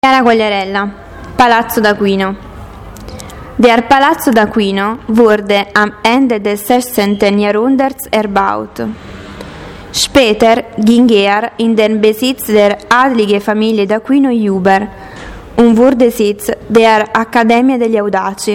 Chiara Quagliarella, Palazzo d'Aquino. Der Palazzo d'Aquino wurde am Ende des 16. Jahrhunderts erbaut. Später ging er in den Besitz der adligen Familie d'Aquino-Juber und wurde Sitz der Accademia degli Audaci.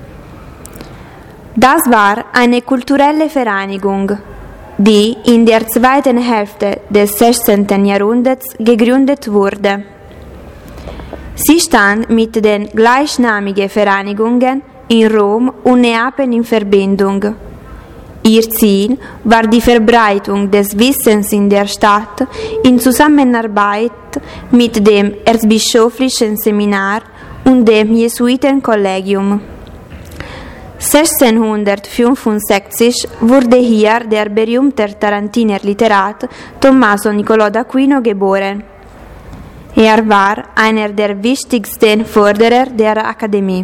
Das war eine kulturelle Vereinigung, die in der zweiten Hälfte des 16. Jahrhunderts gegründet wurde. Sie stand mit den gleichnamigen Vereinigungen in Rom und Neapel in Verbindung. Ihr Ziel war die Verbreitung des Wissens in der Stadt in Zusammenarbeit mit dem Erzbischöflichen Seminar und dem Jesuitenkollegium. 1665 wurde hier der berühmte Tarentiner Literat Tommaso Niccolò d'Aquino geboren. Er war einer der wichtigsten Förderer der Akademie.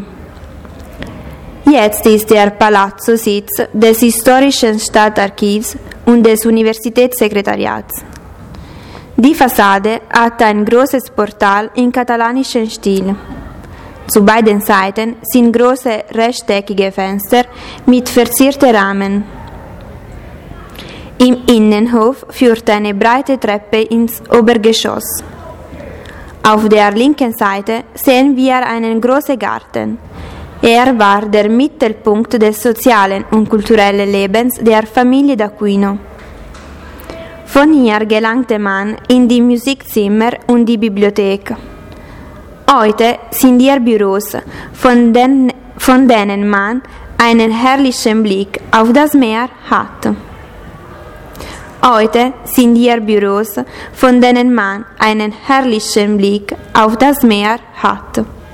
Jetzt ist der Palazzo Sitz des Historischen Stadtarchivs und des Universitätssekretariats. Die Fassade hat ein großes Portal im katalanischen Stil. Zu beiden Seiten sind große rechteckige Fenster mit verzierten Rahmen. Im Innenhof führt eine breite Treppe ins Obergeschoss. Auf der linken Seite sehen wir einen großen Garten. Er war der Mittelpunkt des sozialen und kulturellen Lebens der Familie d'Aquino. Von hier gelangte man in die Musikzimmer und die Bibliothek. Heute sind hier Büros, von denen man einen herrlichen Blick auf das Meer hat. Heute sind hier Büros, von denen man einen herrlichen Blick auf das Meer hat.